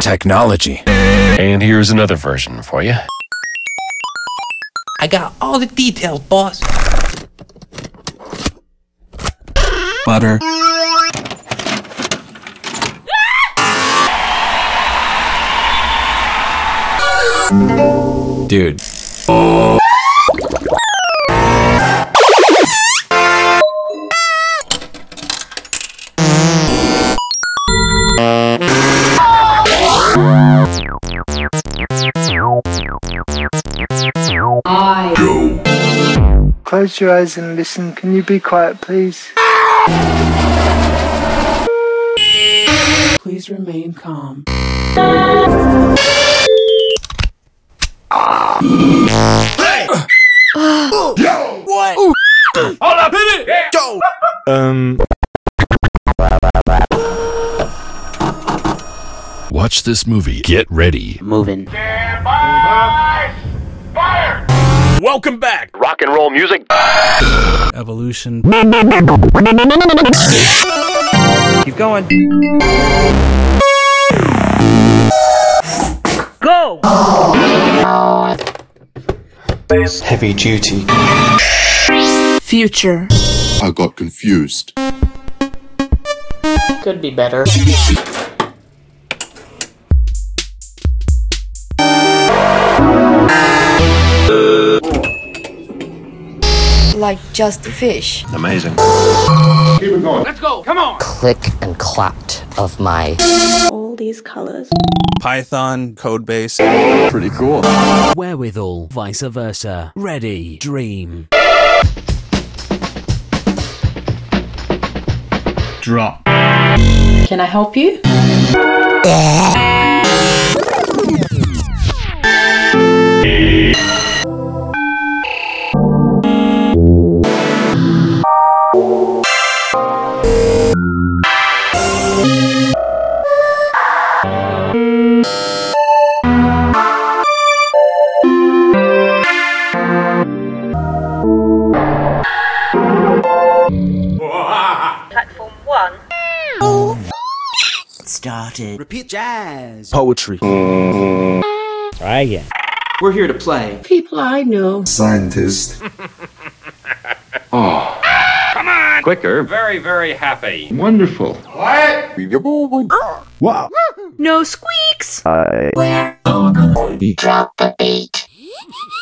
technology. And here's another version for you. I got all the details, boss. Butter. Dude. Close your eyes and listen. Can you be quiet, please? Please remain calm. What? Hold up! Hit it! Go! Watch this movie. Get ready. Moving. Stand by! Fire! Welcome back. Rock and roll music. Evolution. Keep going. Go! Heavy duty. Future. I got confused. Could be better. Like just fish. Amazing. Keep it going. Let's go! Come on! Click and clapped of my... All these colors. Python codebase. Pretty cool. Wherewithal, vice versa. Ready, dream. Drop. Can I help you? Platform 1. Started. Repeat jazz. Poetry. Try again. We're here to play. People I know. Scientist. Come on! Quicker. Very, very happy. Wonderful. What? Wow. No squeaks. I Where? Drop the beat.